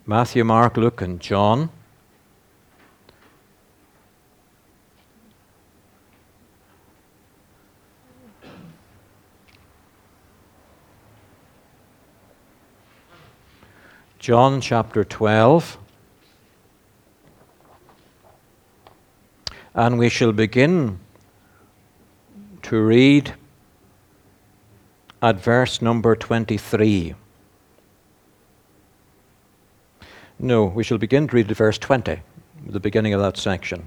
Matthew, Mark, Luke, and John. John chapter 12. And we shall begin to read at verse number 23. No, we shall begin to read at verse 20, the beginning of that section.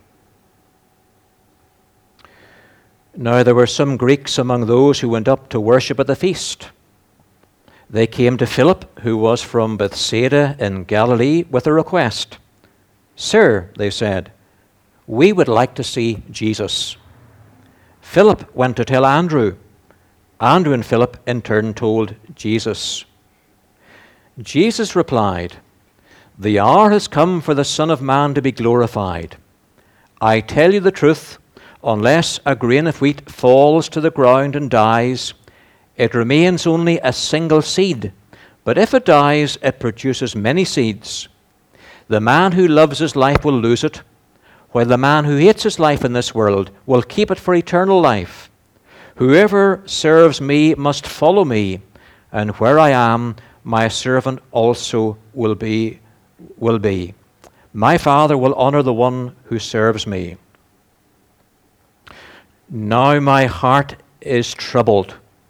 Now there were some Greeks among those who went up to worship at the feast. They came to Philip, who was from Bethsaida in Galilee, with a request. "Sir," they said, "we would like to see Jesus." Philip went to tell Andrew. Andrew and Philip in turn told Jesus. Jesus replied, "The hour has come for the Son of Man to be glorified. I tell you the truth, unless a grain of wheat falls to the ground and dies, it remains only a single seed, but if it dies, it produces many seeds. The man who loves his life will lose it, while the man who hates his life in this world will keep it for eternal life. Whoever serves me must follow me, and where I am, my servant also will be. My Father will honor the one who serves me. Now my heart is troubled.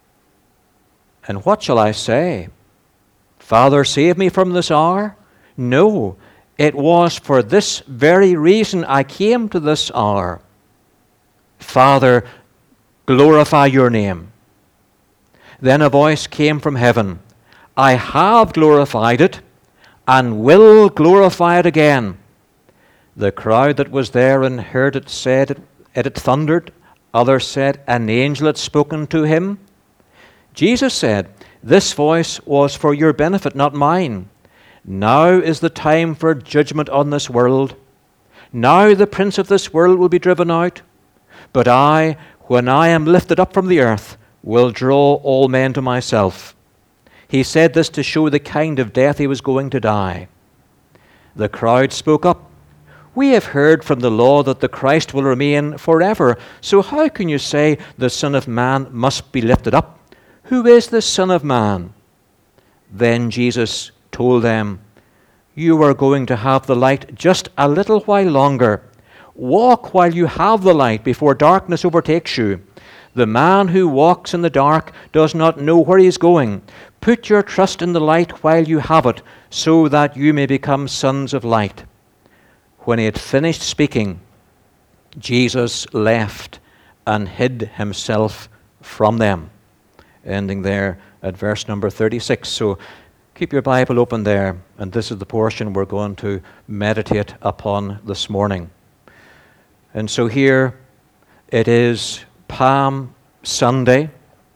And what shall I say? Father, save me from this hour? No, it was for this very reason I came to this hour. Father, glorify your name." Then a voice came from heaven. "I have glorified it, and will glorify it again." The crowd that was there and heard it said it had thundered. Others said, "An angel had spoken to him." Jesus said, "This voice was for your benefit, not mine. Now is the time for judgment on this world. Now the prince of this world will be driven out. But I, when I am lifted up from the earth, will draw all men to myself." He said this to show the kind of death he was going to die. The crowd spoke up. "We have heard from the law that the Christ will remain forever. So how can you say the Son of Man must be lifted up? Who is the Son of Man?" Then Jesus told them, "You are going to have the light just a little while longer. Walk while you have the light before darkness overtakes you. The man who walks in the dark does not know where he is going. Put your trust in the light while you have it, so that you may become sons of light." When he had finished speaking, Jesus left and hid himself from them. Ending there at verse number 36. So keep your Bible open there, and this is the portion we're going to meditate upon this morning. And so here it is Palm Sunday.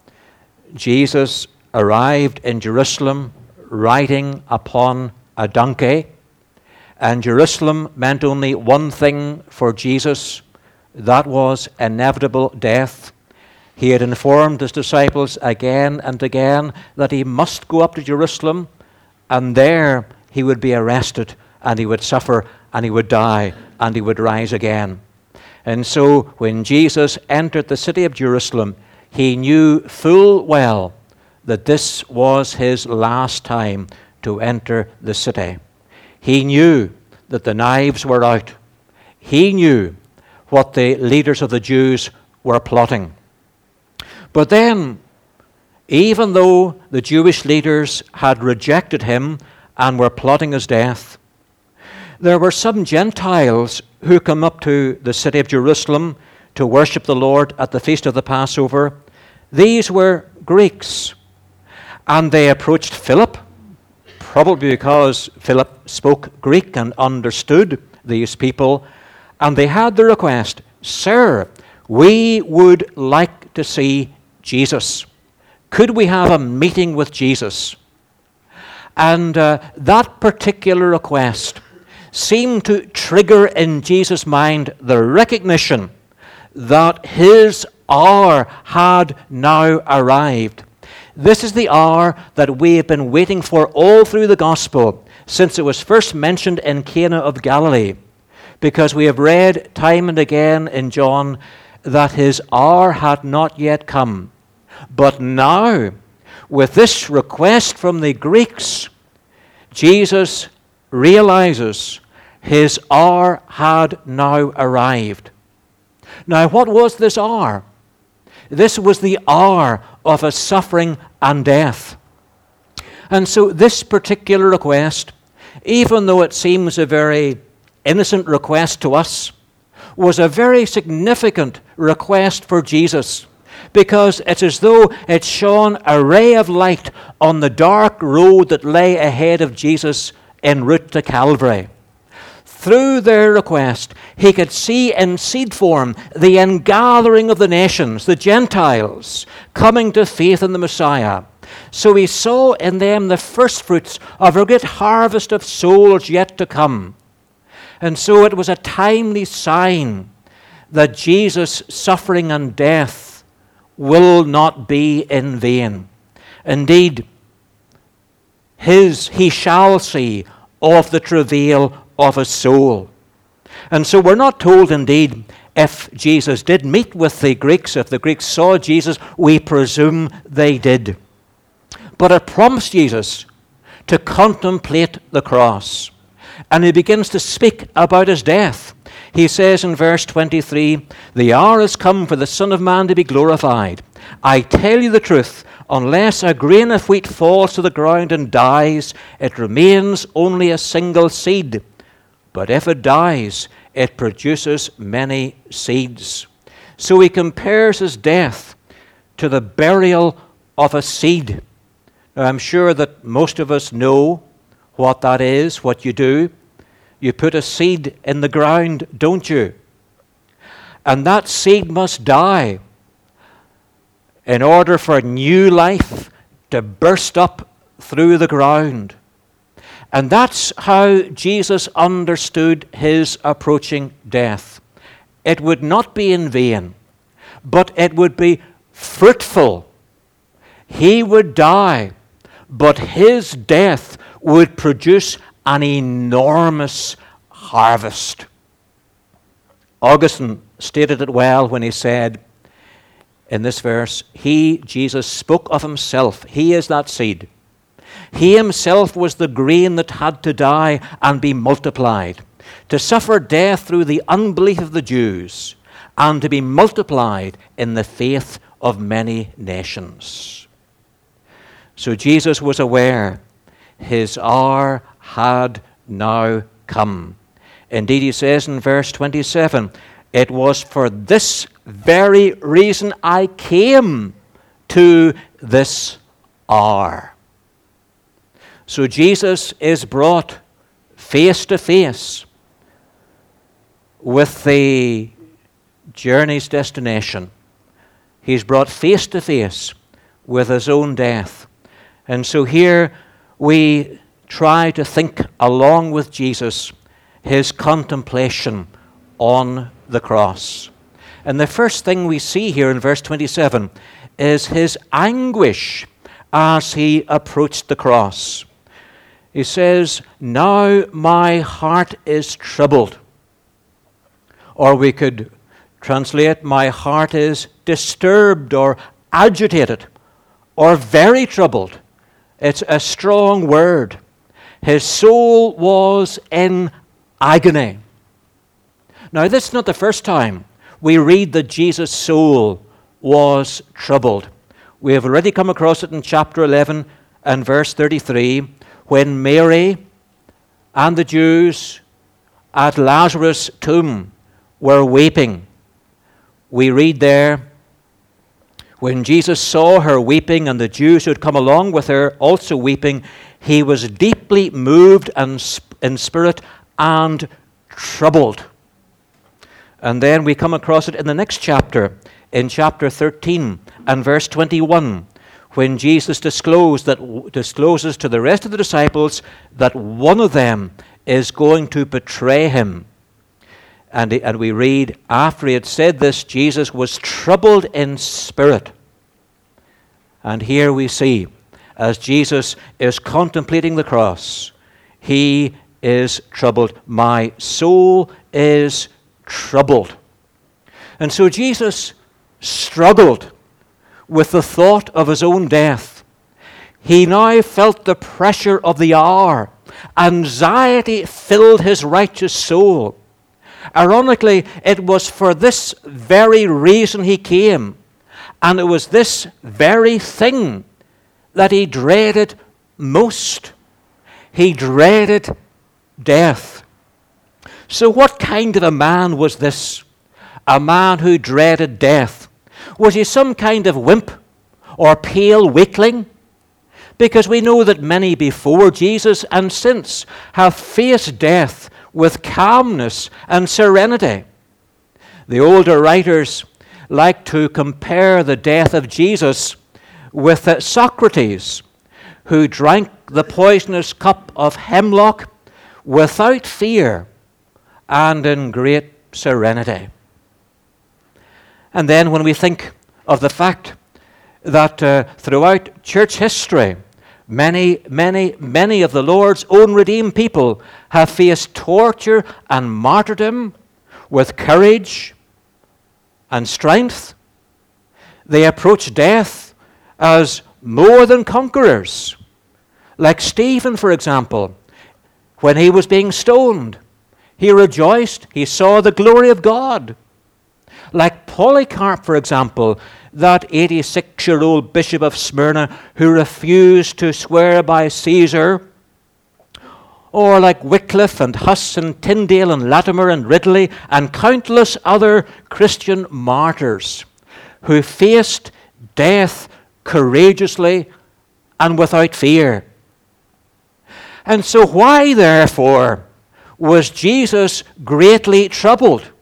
Jesus arrived in Jerusalem riding upon a donkey, and Jerusalem meant only one thing for Jesus. That was inevitable death. He had informed his disciples again and again that he must go up to Jerusalem, and there he would be arrested, and he would suffer, and he would die, and he would rise again. And so when Jesus entered the city of Jerusalem, he knew full well that this was his last time to enter the city. He knew that the knives were out. He knew what the leaders of the Jews were plotting. But then, even though the Jewish leaders had rejected him and were plotting his death, there were some Gentiles who come up to the city of Jerusalem to worship the Lord at the feast of the Passover. These were Greeks, and they approached Philip, probably because Philip spoke Greek and understood these people, and they had the request, "Sir, we would like to see Jesus. Could we have a meeting with Jesus?" And that particular request seemed to trigger in Jesus' mind the recognition that his hour had now arrived. This is the hour that we have been waiting for all through the gospel. since it was first mentioned in Cana of Galilee, because we have read time and again in John that his hour had not yet come. But now, with this request from the Greeks, Jesus realizes his hour had now arrived. Now, what was this hour? This was the hour of his suffering and death. And so this particular request, even though it seems a very innocent request to us, was a very significant request for Jesus, because it's as though it shone a ray of light on the dark road that lay ahead of Jesus en route to Calvary. Through their request, he could see in seed form the ingathering of the nations, the Gentiles, coming to faith in the Messiah. So he saw in them the first fruits of a great harvest of souls yet to come. And so it was a timely sign that Jesus' suffering and death will not be in vain. Indeed, he shall see of the travail of his soul. And so we're not told, indeed, if Jesus did meet with the Greeks, if the Greeks saw Jesus, we presume they did. But it prompts Jesus to contemplate the cross. And he begins to speak about his death. He says in verse 23, "The hour has come for the Son of Man to be glorified. I tell you the truth, unless a grain of wheat falls to the ground and dies, it remains only a single seed. But if it dies, it produces many seeds." So he compares his death to the burial of a seed. Now, I'm sure that most of us know what that is, what you do. You put a seed in the ground, don't you? And that seed must die in order for new life to burst up through the ground. And that's how Jesus understood his approaching death. It would not be in vain, but it would be fruitful. He would die, but his death would produce an enormous harvest. Augustine stated it well when he said in this verse, he, Jesus, spoke of himself. He is that seed. He himself was the grain that had to die and be multiplied, to suffer death through the unbelief of the Jews, and to be multiplied in the faith of many nations. So Jesus was aware his hour had now come. Indeed, he says in verse 27, "It was for this very reason I came to this hour." So Jesus is brought face to face with the journey's destination. He's brought face to face with his own death. And so here we try to think along with Jesus his contemplation on the cross. And the first thing we see here in verse 27 is his anguish as he approached the cross. He says, "Now my heart is troubled." Or we could translate, "My heart is disturbed or agitated or very troubled." It's a strong word. His soul was in agony. Now, this is not the first time we read that Jesus' soul was troubled. We have already come across it in chapter 11 and verse 33, when Mary and the Jews at Lazarus' tomb were weeping. We read there, when Jesus saw her weeping and the Jews who had come along with her also weeping, he was deeply moved in spirit and troubled. And then we come across it in the next chapter, in chapter 13 and verse 21, when Jesus discloses to the rest of the disciples that one of them is going to betray him. And we read, after he had said this, Jesus was troubled in spirit. And here we see, as Jesus is contemplating the cross, he is troubled. My soul is troubled. And so Jesus struggled with the thought of his own death. He now felt the pressure of the hour. Anxiety filled his righteous soul. Ironically, it was for this very reason he came. And it was this very thing that he dreaded most. He dreaded death. So what kind of a man was this? A man who dreaded death. Was he some kind of wimp or pale weakling? Because we know that many before Jesus and since have faced death with calmness and serenity. The older writers like to compare the death of Jesus with Socrates, who drank the poisonous cup of hemlock without fear and in great serenity. And then when we think of the fact that throughout church history, many of the Lord's own redeemed people have faced torture and martyrdom with courage and strength. They approach death as more than conquerors. Like Stephen, for example, when he was being stoned, he rejoiced, he saw the glory of God. Like Polycarp, for example, that 86-year-old bishop of Smyrna who refused to swear by Caesar. Or like Wycliffe and Huss and Tyndale and Latimer and Ridley and countless other Christian martyrs who faced death courageously and without fear. And so why, therefore, was Jesus greatly troubled?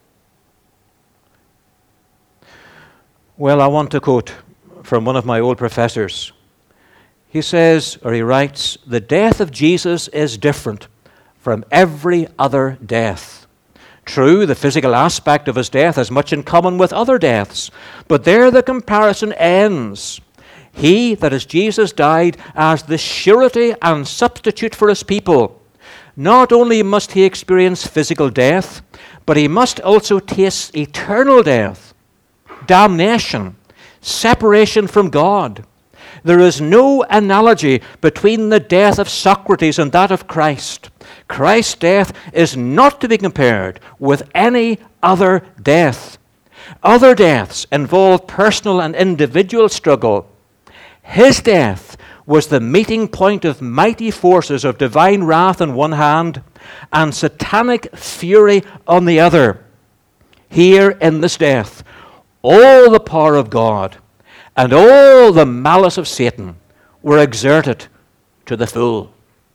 Well, I want to quote from one of my old professors. He says, or he writes, the death of Jesus is different from every other death. True, the physical aspect of his death has much in common with other deaths, but there the comparison ends. He, that is Jesus, died as the surety and substitute for his people. Not only must he experience physical death, but he must also taste eternal death, damnation, separation from God. There is no analogy between the death of Socrates and that of Christ. Christ's death is not to be compared with any other death. Other deaths involve personal and individual struggle. His death was the meeting point of mighty forces of divine wrath on one hand and satanic fury on the other. Here in this death, all the power of God and all the malice of Satan were exerted to the full.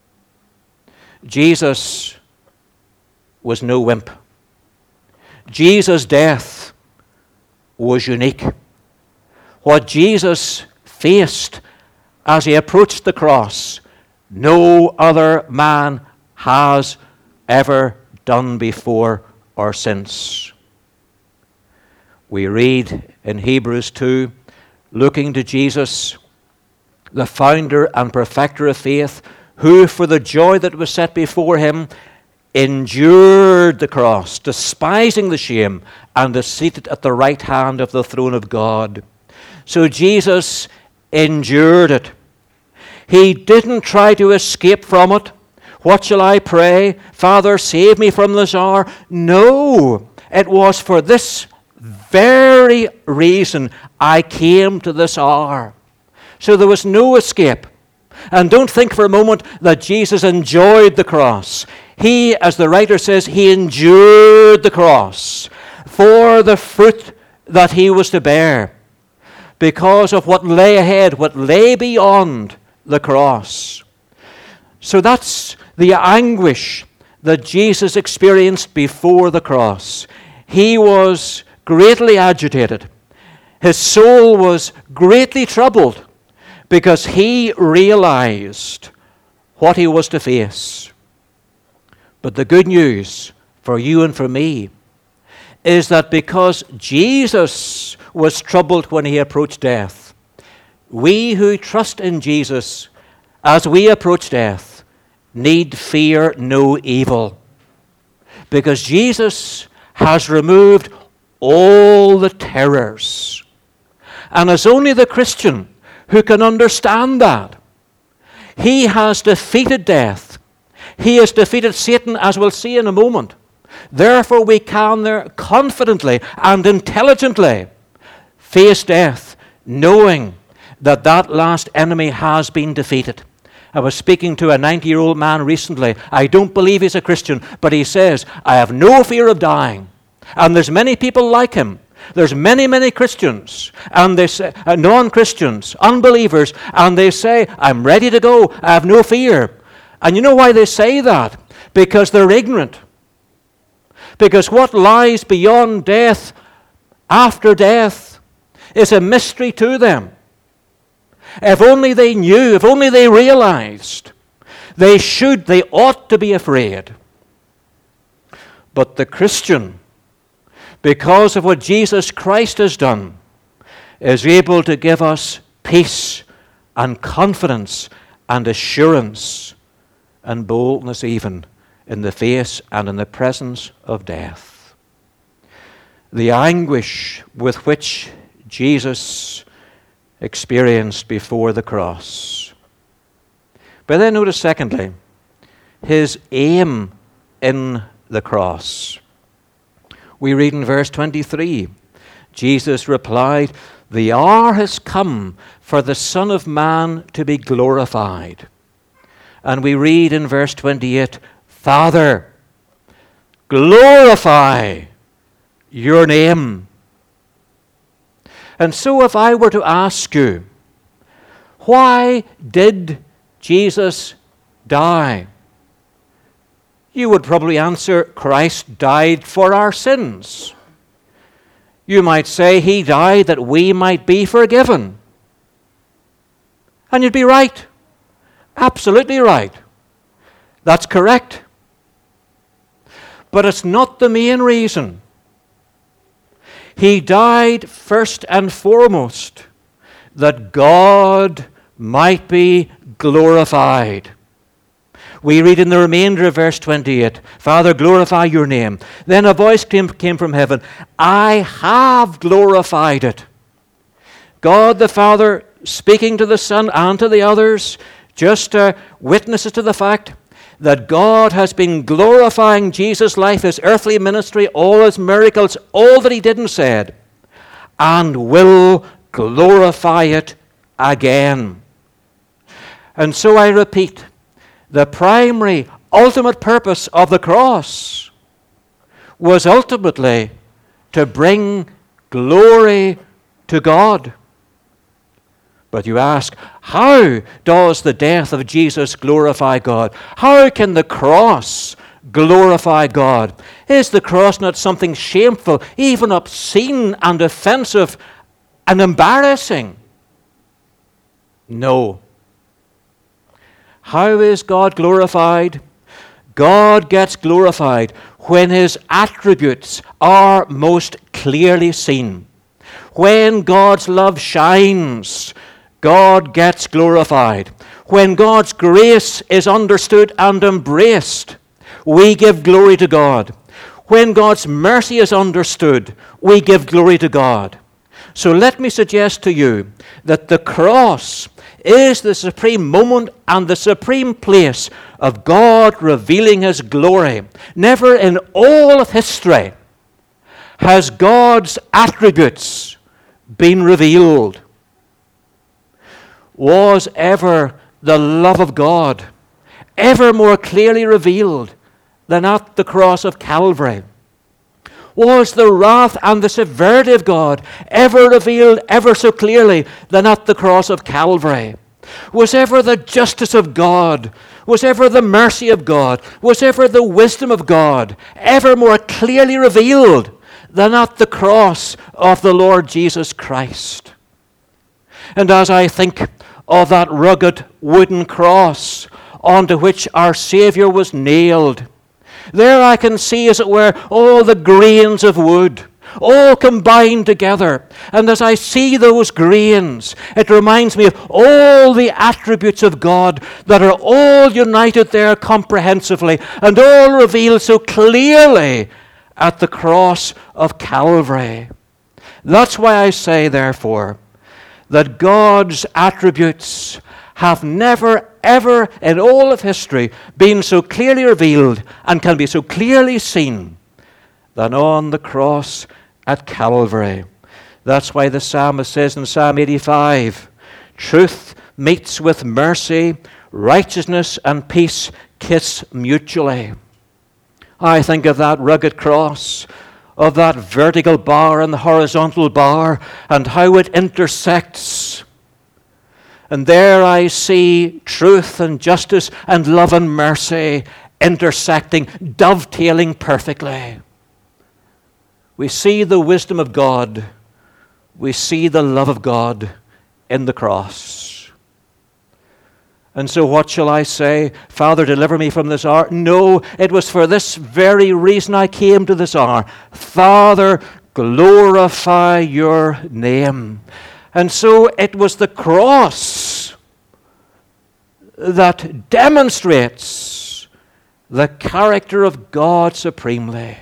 Jesus was no wimp. Jesus' death was unique. What Jesus faced as he approached the cross, no other man has ever done before or since. We read in Hebrews 2, looking to Jesus, the founder and perfecter of faith, who for the joy that was set before him endured the cross, despising the shame, and is seated at the right hand of the throne of God. So Jesus endured it. He didn't try to escape from it. What shall I pray? Father, save me from this hour. No, it was for this very reason I came to this hour. So there was no escape. And don't think for a moment that Jesus enjoyed the cross. He, as the writer says, he endured the cross for the fruit that he was to bear, because of what lay ahead, what lay beyond the cross. So that's the anguish that Jesus experienced before the cross. He was greatly agitated. His soul was greatly troubled because he realized what he was to face. But the good news for you and for me is that because Jesus was troubled when he approached death, we who trust in Jesus as we approach death need fear no evil, because Jesus has removed all the terrors. And it's only the Christian who can understand that. He has defeated death. He has defeated Satan, as we'll see in a moment. Therefore, we can there confidently and intelligently face death, knowing that that last enemy has been defeated. I was speaking to a 90-year-old man recently. I don't believe he's a Christian, but he says, I have no fear of dying. And there's many people like him. There's many, many Christians, and they say, non-Christians, unbelievers, and they say, I'm ready to go. I have no fear. And you know why they say that? Because they're ignorant. Because what lies beyond death, after death, is a mystery to them. If only they knew, if only they realized, they ought to be afraid. But the Christian, because of what Jesus Christ has done, is able to give us peace and confidence and assurance and boldness even in the face and in the presence of death. The anguish with which Jesus experienced before the cross. But then notice secondly, his aim in the cross. We read in verse 23, Jesus replied, the hour has come for the Son of Man to be glorified. And we read in verse 28, Father, glorify your name. And so if I were to ask you, why did Jesus die? You would probably answer, Christ died for our sins. You might say he died that we might be forgiven. And you'd be right. Absolutely right. That's correct. But it's not the main reason. He died first and foremost that God might be glorified. We read in the remainder of verse 28, Father, glorify your name. Then a voice came from heaven, I have glorified it. God the Father speaking to the Son and to the others, just witnesses to the fact that God has been glorifying Jesus' life, his earthly ministry, all his miracles, all that he did and said, and will glorify it again. And so I repeat, the primary, ultimate purpose of the cross was ultimately to bring glory to God. But you ask, how does the death of Jesus glorify God? How can the cross glorify God? Is the cross not something shameful, even obscene and offensive and embarrassing? No. How is God glorified? God gets glorified when his attributes are most clearly seen. When God's love shines, God gets glorified. When God's grace is understood and embraced, we give glory to God. When God's mercy is understood, we give glory to God. So let me suggest to you that the cross is the supreme moment and the supreme place of God revealing his glory. Never in all of history has God's attributes been revealed. Was ever the love of God ever more clearly revealed than at the cross of Calvary? Was the wrath and the severity of God ever revealed ever so clearly than at the cross of Calvary? Was ever the justice of God, was ever the mercy of God, was ever the wisdom of God ever more clearly revealed than at the cross of the Lord Jesus Christ? And as I think of that rugged wooden cross onto which our Savior was nailed, there I can see, as it were, all the grains of wood, all combined together. And as I see those grains, it reminds me of all the attributes of God that are all united there comprehensively and all revealed so clearly at the cross of Calvary. That's why I say, therefore, that God's attributes have never, ever in all of history been so clearly revealed and can be so clearly seen than on the cross at Calvary. That's why the psalmist says in Psalm 85, truth meets with mercy, righteousness and peace kiss mutually. I think of that rugged cross, of that vertical bar and the horizontal bar, and how it intersects. And there I see truth and justice and love and mercy intersecting, dovetailing perfectly. We see the wisdom of God. We see the love of God in the cross. And so what shall I say? Father, deliver me from this hour? No, it was for this very reason I came to this hour. Father, glorify your name. And so it was the cross that demonstrates the character of God supremely.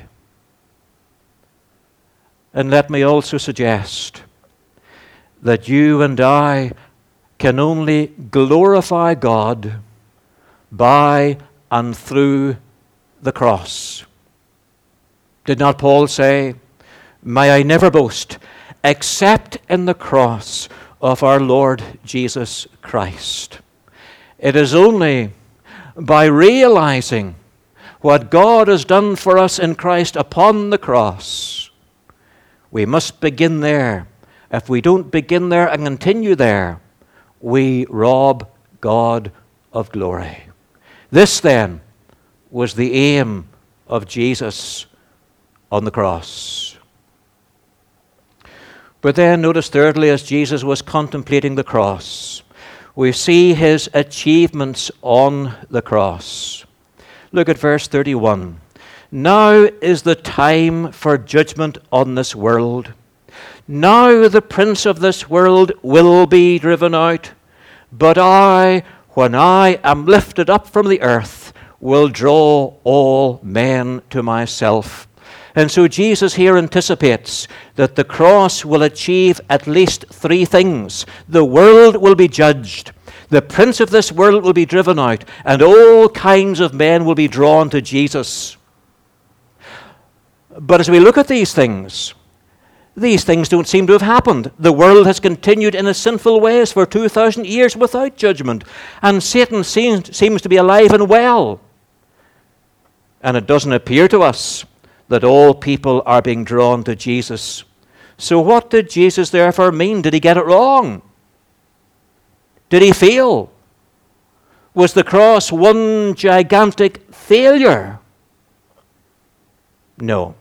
And let me also suggest that you and I can only glorify God by and through the cross. Did not Paul say, may I never boast except in the cross of our Lord Jesus Christ. It is only by realizing what God has done for us in Christ upon the cross. We must begin there. If we don't begin there and continue there, we rob God of glory. This then was the aim of Jesus on the cross. But then notice thirdly, as Jesus was contemplating the cross, we see his achievements on the cross. Look at verse 31. Now is the time for judgment on this world. Now the prince of this world will be driven out, but I, when I am lifted up from the earth, will draw all men to myself. And so Jesus here anticipates that the cross will achieve at least three things. The world will be judged, the prince of this world will be driven out, and all kinds of men will be drawn to Jesus. But as we look at these things don't seem to have happened. The world has continued in its sinful ways for 2,000 years without judgment, and Satan seems to be alive and well. And it doesn't appear to us that all people are being drawn to Jesus. So what did Jesus therefore mean? Did he get it wrong? Did he fail? Was the cross one gigantic failure? No.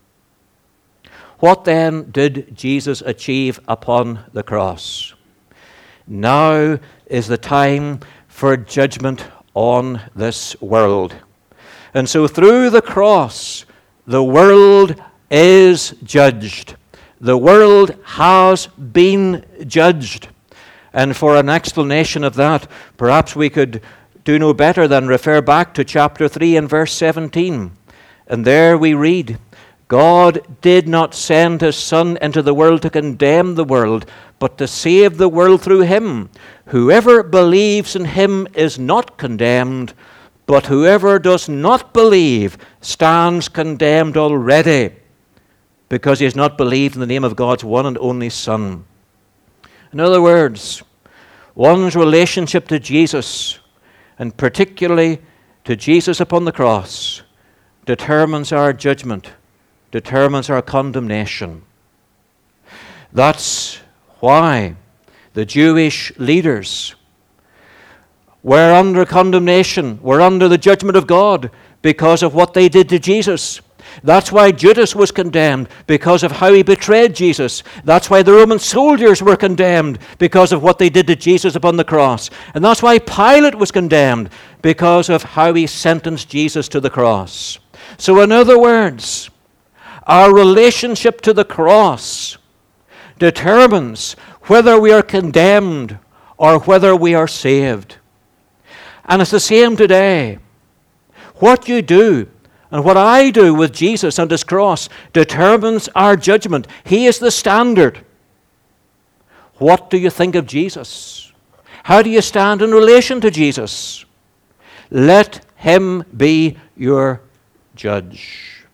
What then did Jesus achieve upon the cross? Now is the time for judgment on this world. And so through the cross, the world is judged. The world has been judged. And for an explanation of that, perhaps we could do no better than refer back to chapter 3 and verse 17. And there we read, God did not send his Son into the world to condemn the world, but to save the world through him. Whoever believes in him is not condemned, but whoever does not believe stands condemned already, because he has not believed in the name of God's one and only Son. In other words, one's relationship to Jesus, and particularly to Jesus upon the cross, determines our judgment, determines our condemnation. That's why the Jewish leaders were under condemnation, were under the judgment of God because of what they did to Jesus. That's why Judas was condemned, because of how he betrayed Jesus. That's why the Roman soldiers were condemned, because of what they did to Jesus upon the cross. And that's why Pilate was condemned, because of how he sentenced Jesus to the cross. So in other words, Our relationship to the cross determines whether we are condemned or whether we are saved. And it's the same today. What you do and what I do with Jesus and his cross determines our judgment. He is the standard. What do you think of Jesus? How do you stand in relation to Jesus? Let him be your judge.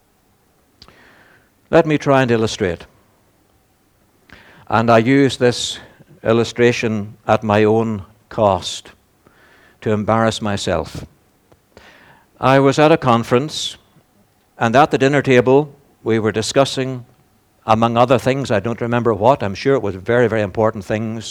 Let me try and illustrate. And I use this illustration at my own cost to embarrass myself. I was at a conference, and at the dinner table, we were discussing, among other things, I don't remember what, I'm sure it was very, very important things,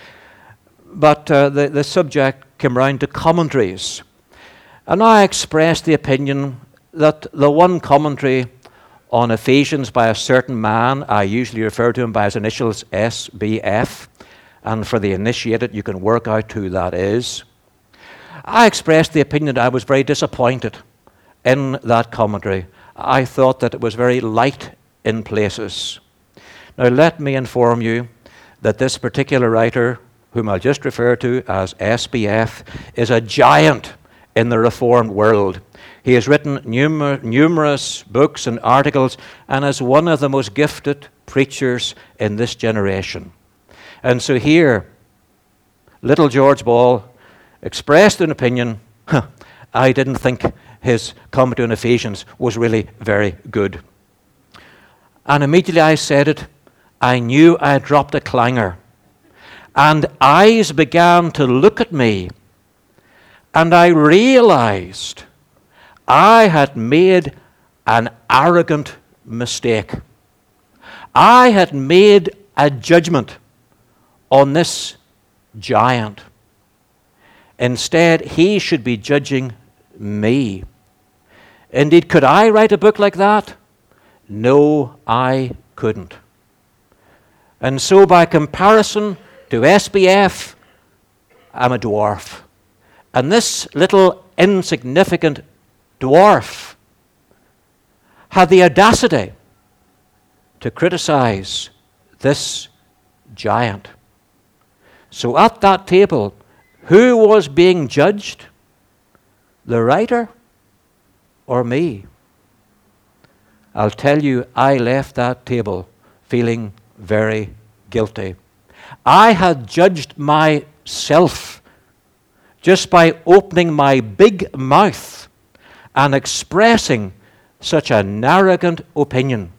but the subject came round to commentaries. And I expressed the opinion that the one commentary on Ephesians by a certain man, I usually refer to him by his initials SBF, and for the initiated, you can work out who that is. I expressed the opinion that I was very disappointed in that commentary. I thought that it was very light in places. Now, let me inform you that this particular writer, whom I'll just refer to as SBF, is a giant in the Reformed world. He has written numerous books and articles and is one of the most gifted preachers in this generation. And so here, little George Ball expressed an opinion. I didn't think his commentary on Ephesians was really very good. And immediately I said it, I knew I had dropped a clanger. And eyes began to look at me. And I realized I had made an arrogant mistake. I had made a judgment on this giant. Instead, he should be judging me. Indeed, could I write a book like that? No, I couldn't. And so by comparison to SBF, I'm a dwarf. And this little insignificant dwarf had the audacity to criticize this giant. So at that table, who was being judged? The writer or me? I'll tell you, I left that table feeling very guilty. I had judged myself just by opening my big mouth and expressing such an arrogant opinion.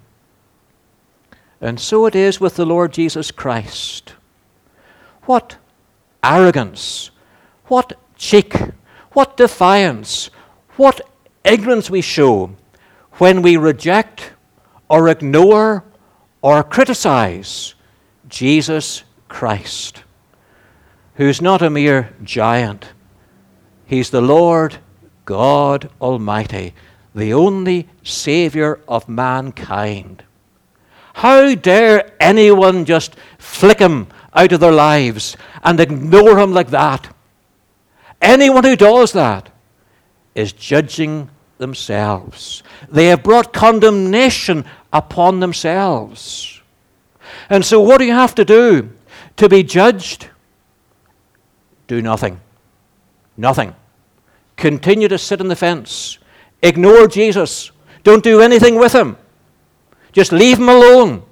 And so it is with the Lord Jesus Christ. What arrogance, what cheek, what defiance, what ignorance we show when we reject or ignore or criticize Jesus Christ, who's not a mere giant. He's the Lord God Almighty, the only Savior of mankind. How dare anyone just flick him out of their lives and ignore him like that? Anyone who does that is judging themselves. They have brought condemnation upon themselves. And so what do you have to do to be judged? Do nothing. Nothing. Continue to sit on the fence. Ignore Jesus. Don't do anything with him. Just leave him alone.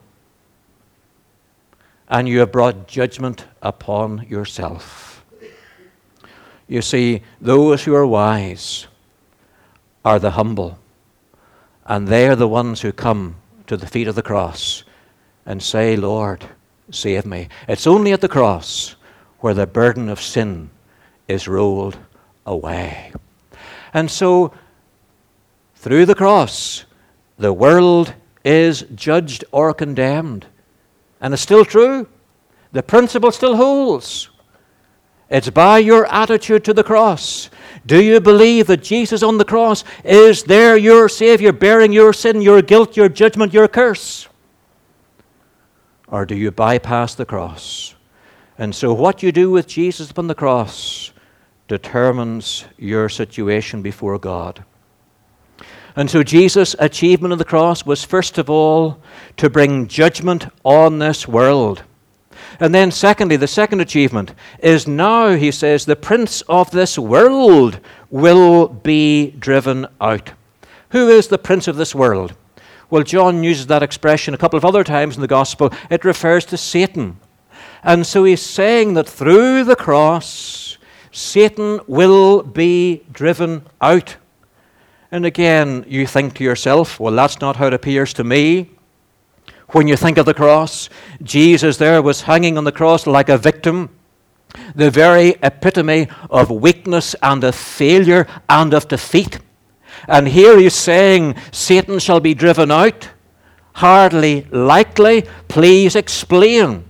And you have brought judgment upon yourself. You see, those who are wise are the humble. And they are the ones who come to the feet of the cross and say, Lord, save me. It's only at the cross where the burden of sin is rolled away. And so, through the cross, the world is judged or condemned. And it's still true. The principle still holds. It's by your attitude to the cross. Do you believe that Jesus on the cross is there, your Savior, bearing your sin, your guilt, your judgment, your curse? Or do you bypass the cross? And so what you do with Jesus upon the cross determines your situation before God. And so Jesus' achievement of the cross was first of all to bring judgment on this world. And then secondly, the second achievement is now, he says, the prince of this world will be driven out. Who is the prince of this world? Well, John uses that expression a couple of other times in the gospel. It refers to Satan. And so he's saying that through the cross, Satan will be driven out. And again, you think to yourself, well, that's not how it appears to me. When you think of the cross, Jesus there was hanging on the cross like a victim, the very epitome of weakness and of failure and of defeat. And here he's saying, Satan shall be driven out. Hardly likely. Please explain.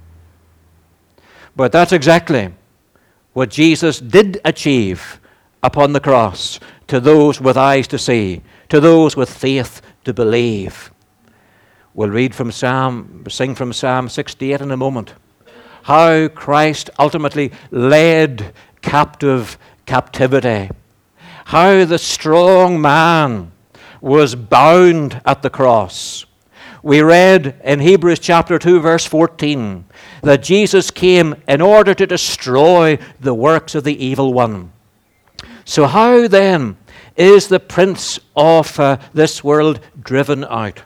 But that's exactly what Jesus did achieve upon the cross to those with eyes to see, to those with faith to believe. We'll sing from Psalm 68 in a moment. How Christ ultimately led captive captivity. How the strong man was bound at the cross. We read in Hebrews chapter 2, verse 14, that Jesus came in order to destroy the works of the evil one. So how then is the prince of this world driven out?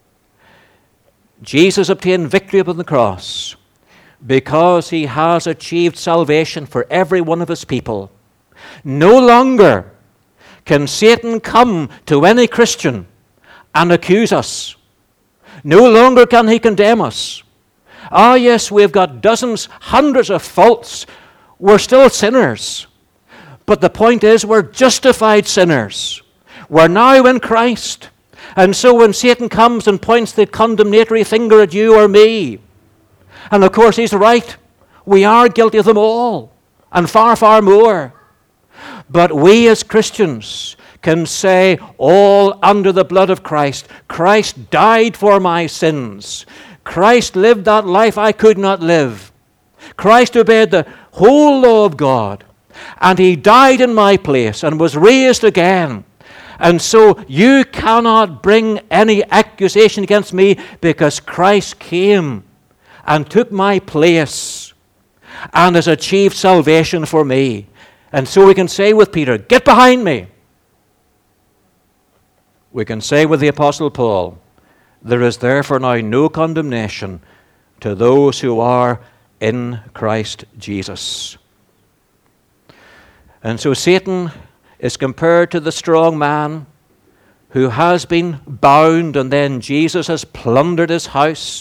Jesus obtained victory upon the cross because he has achieved salvation for every one of his people. No longer can Satan come to any Christian and accuse us. No longer can he condemn us. Ah, yes, we've got dozens, hundreds of faults. We're still sinners. But the point is, we're justified sinners. We're now in Christ. And so when Satan comes and points the condemnatory finger at you or me, and of course he's right, we are guilty of them all, and far, far more. But we as Christians can say, all under the blood of Christ, Christ died for my sins. Christ lived that life I could not live. Christ obeyed the whole law of God, and he died in my place and was raised again. And so you cannot bring any accusation against me because Christ came and took my place and has achieved salvation for me. And so we can say with Peter, get behind me. We can say with the Apostle Paul, there is therefore now no condemnation to those who are in Christ Jesus. And so Satan is compared to the strong man who has been bound, and then Jesus has plundered his house.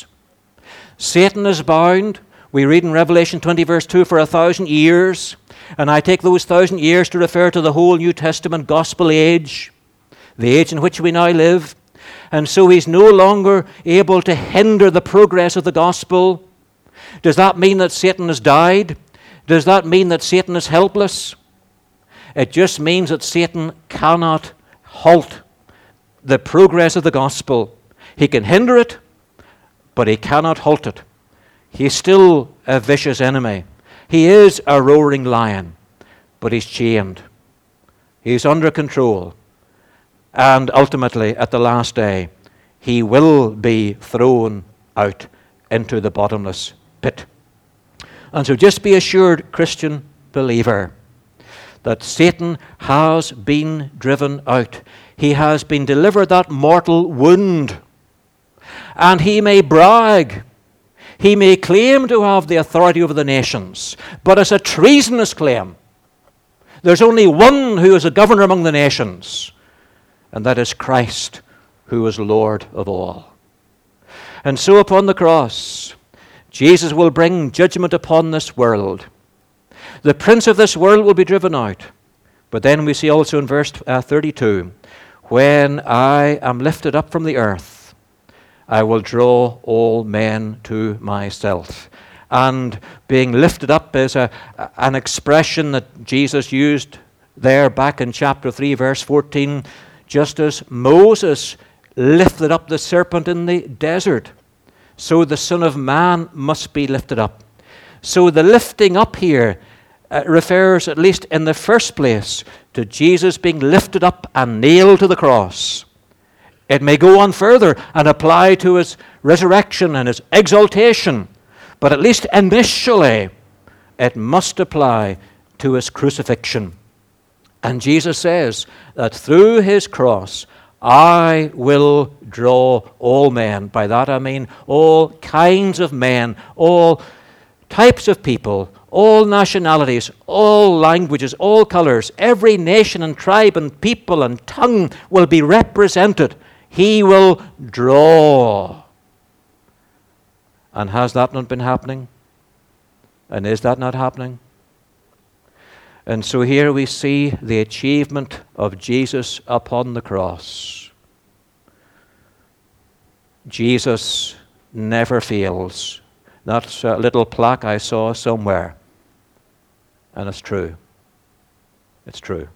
Satan is bound, we read in Revelation 20 verse 2, for 1,000 years. And I take those 1,000 years to refer to the whole New Testament gospel age, the age in which we now live. And so he's no longer able to hinder the progress of the gospel. Does that mean that Satan has died? Does that mean that Satan is helpless? It just means that Satan cannot halt the progress of the gospel. He can hinder it, but he cannot halt it. He's still a vicious enemy. He is a roaring lion, but he's chained. He's under control. And ultimately, at the last day, he will be thrown out into the bottomless pit. And so just be assured, Christian believer, that Satan has been driven out. He has been delivered that mortal wound. And he may brag. He may claim to have the authority over the nations, but it's a treasonous claim. There's only one who is a governor among the nations, and that is Christ, who is Lord of all. And so upon the cross, Jesus will bring judgment upon this world. The prince of this world will be driven out. But then we see also in verse 32, when I am lifted up from the earth, I will draw all men to myself. And being lifted up is an expression that Jesus used there back in chapter 3, verse 14, just as Moses lifted up the serpent in the desert, so the Son of Man must be lifted up. So the lifting up here refers, at least in the first place, to Jesus being lifted up and nailed to the cross. It may go on further and apply to his resurrection and his exaltation, but at least initially it must apply to his crucifixion. And Jesus says that through his cross, I will draw all men. By that I mean all kinds of men, all types of people, all nationalities, all languages, all colors, every nation and tribe and people and tongue will be represented. He will draw. And has that not been happening? And is that not happening? And so here we see the achievement of Jesus upon the cross. Jesus never fails. That's a little plaque I saw somewhere. And it's true. It's true.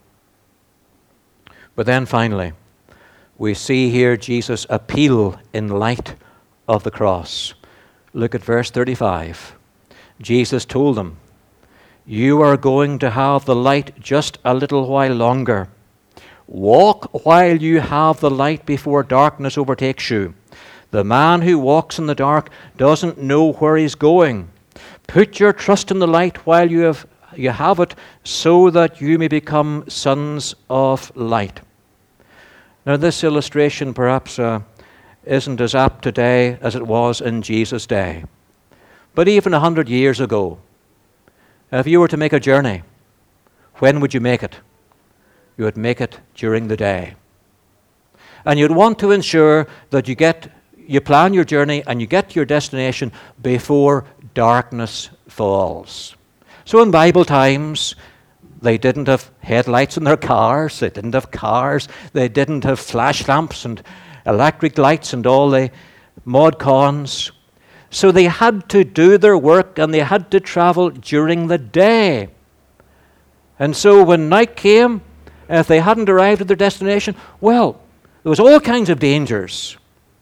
But then finally, we see here Jesus' appeal in light of the cross. Look at verse 35. Jesus told them, you are going to have the light just a little while longer. Walk while you have the light before darkness overtakes you. The man who walks in the dark doesn't know where he's going. Put your trust in the light while you have it, so that you may become sons of light. Now this illustration perhaps isn't as apt today as it was in Jesus' day. But even 100 years ago, if you were to make a journey, when would you make it? You would make it during the day. And you'd want to ensure that you plan your journey and you get to your destination before darkness falls. So in Bible times, they didn't have headlights in their cars, they didn't have cars, they didn't have flash lamps and electric lights and all the mod cons. So they had to do their work and they had to travel during the day. And so when night came, if they hadn't arrived at their destination, well, there was all kinds of dangers.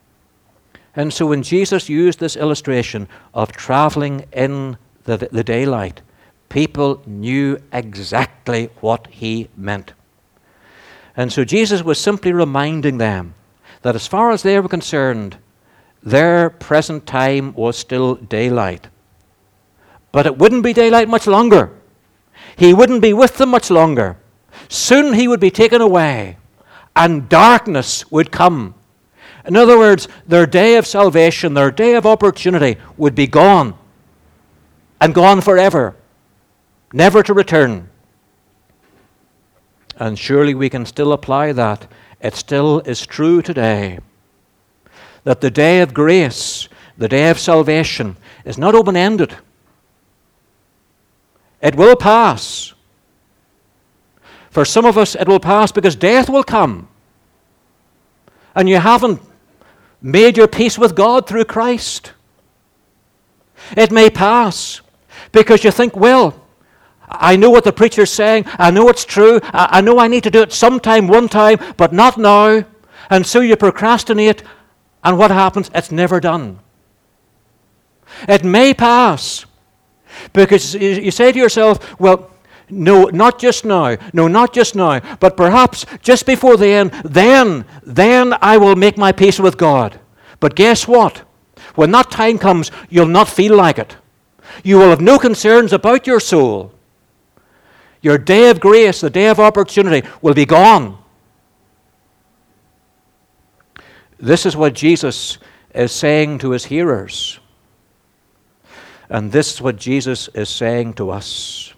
And so when Jesus used this illustration of traveling in the daylight, people knew exactly what he meant. And so Jesus was simply reminding them that as far as they were concerned, their present time was still daylight. But it wouldn't be daylight much longer. He wouldn't be with them much longer. Soon he would be taken away, and darkness would come. In other words, their day of salvation, their day of opportunity would be gone, and gone forever, never to return. And surely we can still apply that. It still is true today. That the day of grace, the day of salvation, is not open-ended. It will pass. For some of us, it will pass because death will come. And you haven't made your peace with God through Christ. It may pass because you think, well, I know what the preacher's saying. I know it's true. I know I need to do it sometime, one time, but not now. And so you procrastinate. And what happens? It's never done. It may pass. Because you say to yourself, well, no, not just now. No, not just now. But perhaps just before the end, then I will make my peace with God. But guess what? When that time comes, you'll not feel like it. You will have no concerns about your soul. Your day of grace, the day of opportunity, will be gone. This is what Jesus is saying to his hearers. And this is what Jesus is saying to us.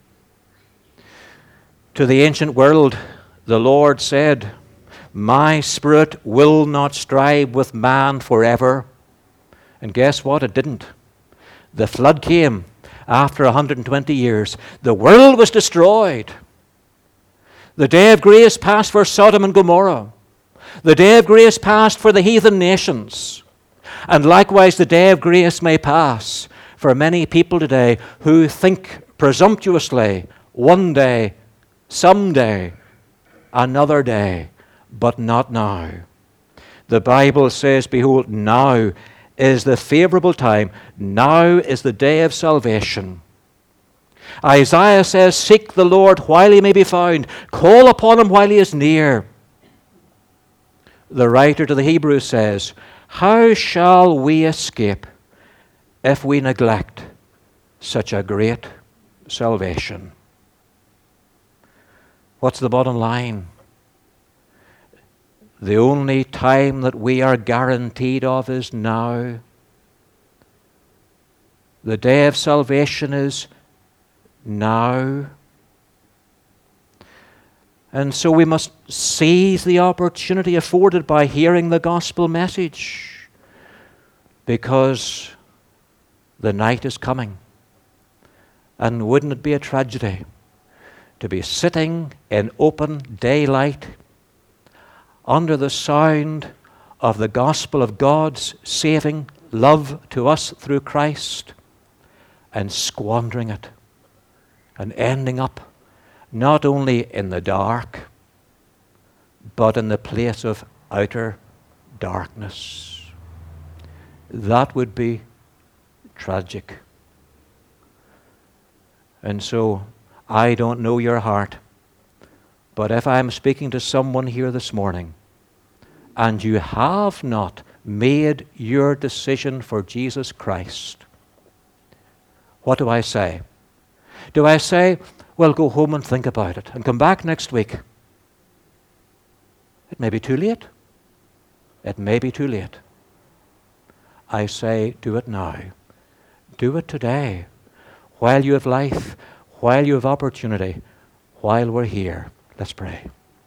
To the ancient world, the Lord said, my spirit will not strive with man forever. And guess what? It didn't. The flood came after 120 years. The world was destroyed. The day of grace passed for Sodom and Gomorrah. The day of grace passed for the heathen nations. And likewise, the day of grace may pass for many people today who think presumptuously, one day, someday, another day, but not now. The Bible says, behold, now is the favorable time. Now is the day of salvation. Isaiah says, seek the Lord while he may be found. Call upon him while he is near. The writer to the Hebrews says, how shall we escape if we neglect such a great salvation? What's the bottom line? The only time that we are guaranteed of is now. The day of salvation is now. And so we must seize the opportunity afforded by hearing the gospel message, because the night is coming. And wouldn't it be a tragedy to be sitting in open daylight under the sound of the gospel of God's saving love to us through Christ, and squandering it and ending up not only in the dark, but in the place of outer darkness? That would be tragic. And so, I don't know your heart, but if I'm speaking to someone here this morning, and you have not made your decision for Jesus Christ, what do I say? Do I say, well, go home and think about it and come back next week? It may be too late. It may be too late. I say, do it now. Do it today, while you have life, while you have opportunity, while we're here. Let's pray.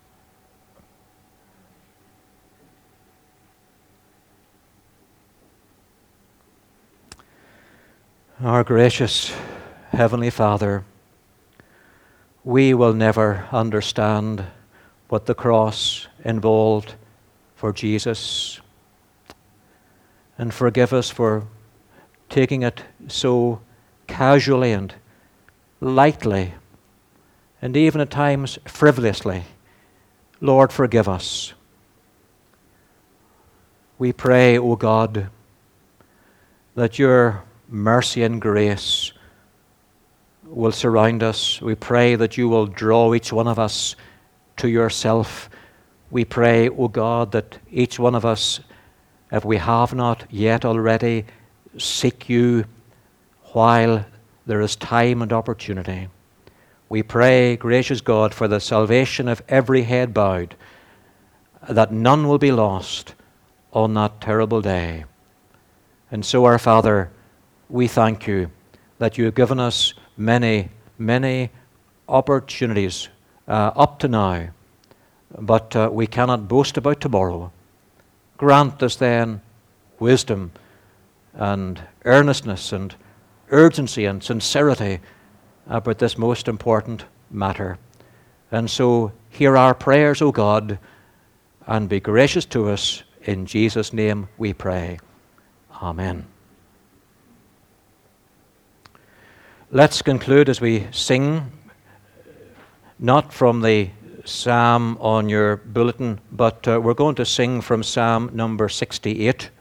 Our gracious Heavenly Father, we will never understand what the cross involved for Jesus. And forgive us for taking it so casually and lightly, and even at times frivolously. Lord, forgive us. We pray, O God, that your mercy and grace will surround us. We pray that you will draw each one of us to yourself. We pray, O God, that each one of us, if we have not yet already, seek you while there is time and opportunity. We pray, gracious God, for the salvation of every head bowed, that none will be lost on that terrible day. And so, our Father, we thank you that you have given us many, many opportunities up to now, but we cannot boast about tomorrow. Grant us then wisdom and earnestness and urgency and sincerity about this most important matter. And so hear our prayers, O God, and be gracious to us. In Jesus' name we pray. Amen. Let's conclude as we sing, not from the psalm on your bulletin, but we're going to sing from Psalm number 68.